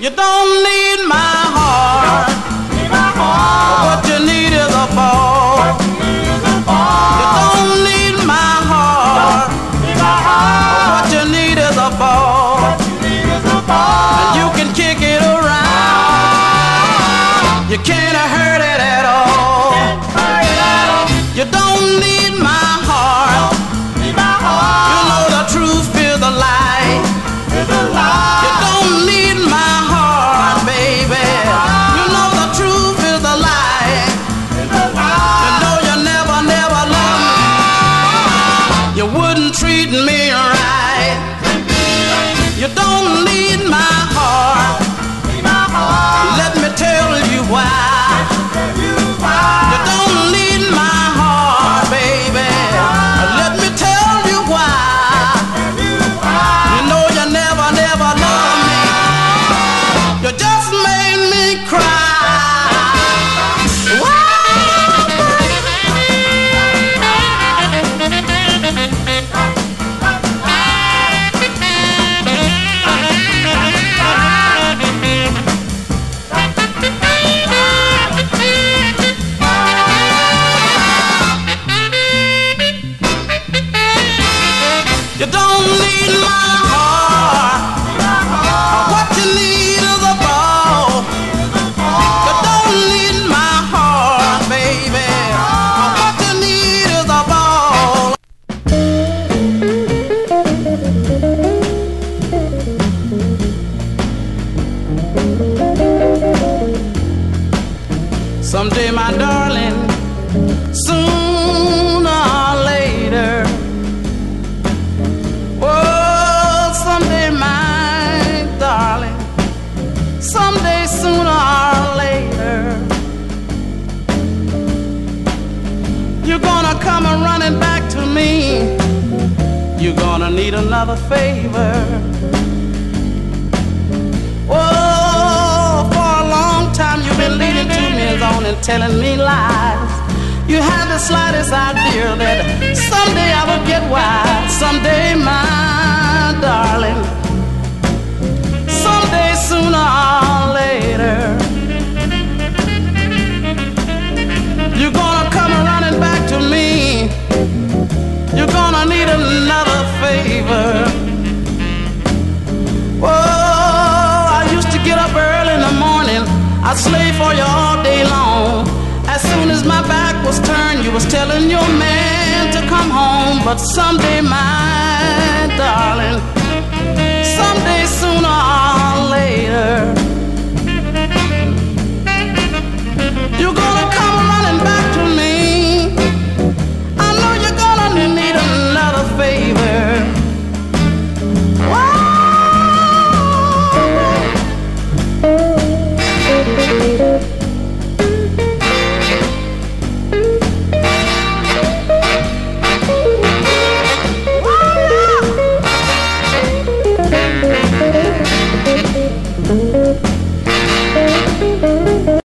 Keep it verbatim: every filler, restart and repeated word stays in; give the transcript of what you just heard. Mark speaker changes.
Speaker 1: You don't need my heart. What you need is a ball. You don't need my heart. What you need is a ball. And you can kick it around. You can't hurt it at all. You don't need my heart. You know the truth is a lie. You don't need my heart, baby. You know the truth is a lie. You know you never, never loved me. You wouldn't treat me right. You don't need my heart. Let me tell you why. You don't need my heart, baby. Let me tell you why. You know you never, never loved me. You just made me cry. Why? You don't need my heart. What you need is a ball. You don't need my heart, baby. What you need is a ball. Someday, my darling, sooner or later. Oh, someday, my darling, someday, sooner or later, you're gonna come a running back to me. You're gonna need another favor. Oh, for a long time you've been leading to me on and telling me lies. You had the slightest idea that someday I would get wise. Someday, my darling, someday, sooner or later, you're gonna come running back to me. You're gonna need another favor. Oh, I used to get up early in the morning. I'd slave for you all day long. As soon as my back was turned, you was telling your man to come home. But someday, my darling, someday,